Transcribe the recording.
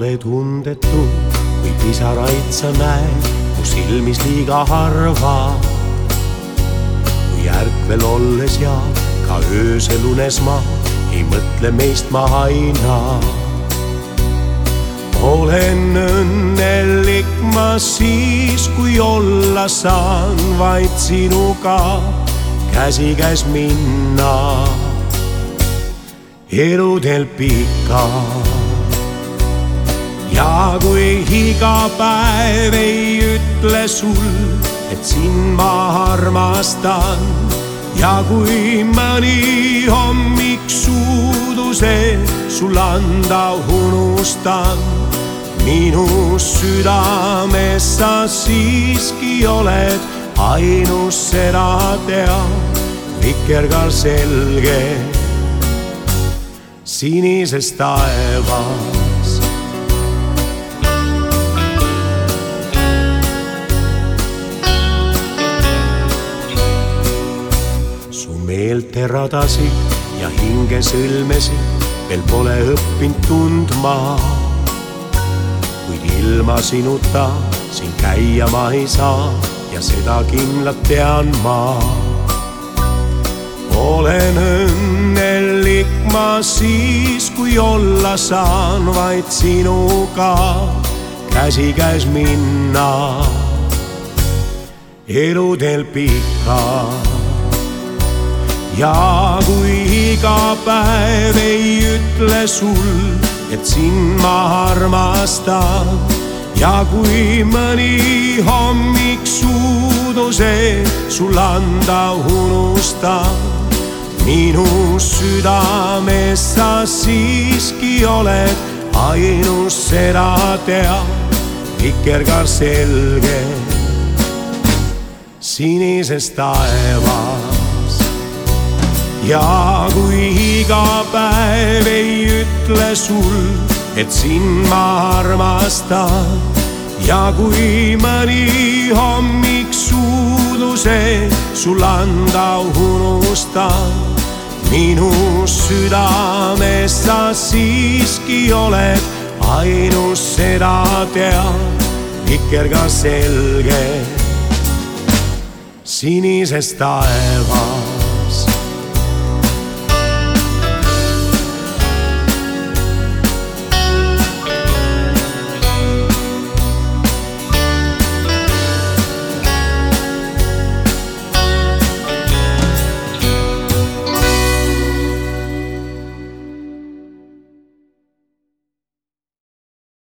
ole tundetu, kui pisaraid sa näed mu silmis liiga harva. Kui ärkvel olles ja ka öösel unes ma ei mõtle meist ma aina. Olen õnnelik ma siis, kui olla saan vaid sinuga käsikäes minna. Eludel pika ja kui iga päev ei ütle sul, et sind ma armastan, ja kui mõni hommik suuduse sul anda unustan, minu südames sa siiski oled ainus, seda tea, vikerkaar selge sinises taevas. Su meelte radasid ja hinge sõlmesid veel pole õppinud tundma, kuid ilma sinuta siin käia ma ei saa ja seda kindlalt tean ma. Olen õnnelik ma siis, kui olla saan vaid sinuga käsikäes minna. Eludel pika ja kui iga päev ei ütle sul, et sind ma armastan, ja kui mõni hommik suuduse sul anda unustan, minu südames sa siiski oled ainus, seda tea, vikerkaar selge sinises taevas. Ja kui iga päev ei ütle sul, et sind ma armastan, ja kui mõni hommik suuduse sul anda unustan, minu südames sa siiski oled ainus, seda tea, vikerkaar selge sinises taevas.